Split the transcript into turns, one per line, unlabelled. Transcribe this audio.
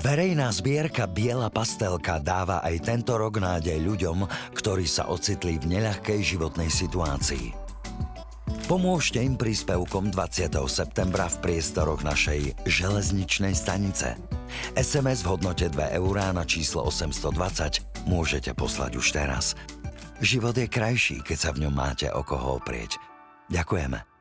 Verejná zbierka Biela pastelka dáva aj tento rok nádej ľuďom, ktorí sa ocitli v neľahkej životnej situácii. Pomôžte im príspevkom 20. septembra v priestoroch našej železničnej stanice. SMS v hodnote 2 eurá na číslo 820 môžete poslať už teraz. Život je krajší, keď sa v ňom máte o koho oprieť. Ďakujeme.